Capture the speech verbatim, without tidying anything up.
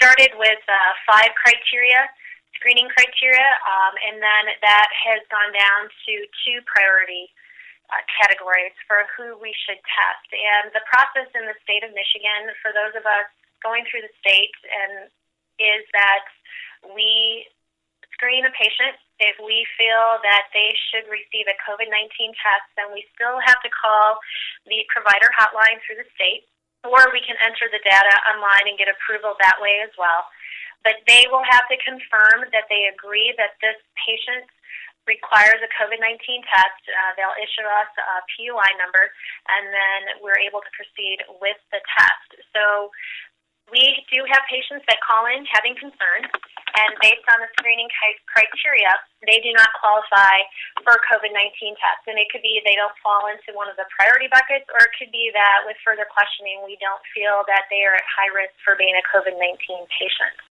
started with uh, five criteria, screening criteria, um, and then that has gone down to two priority uh, categories for who we should test. And the process in the state of Michigan, for those of us going through the state, and is that we screen a patient. If we feel that they should receive a COVID nineteen test, then we still have to call the provider hotline through the state, or we can enter the data online and get approval that way as well. But they will have to confirm that they agree that this patient requires a COVID nineteen test. Uh, they'll issue us a P U I number, and then we're able to proceed with the test. So we do have patients that call in having concerns, and based on the screening criteria, they do not qualify for a COVID nineteen test. And it could be they don't fall into one of the priority buckets, or it could be that with further questioning, we don't feel that they are at high risk for being a COVID nineteen patient.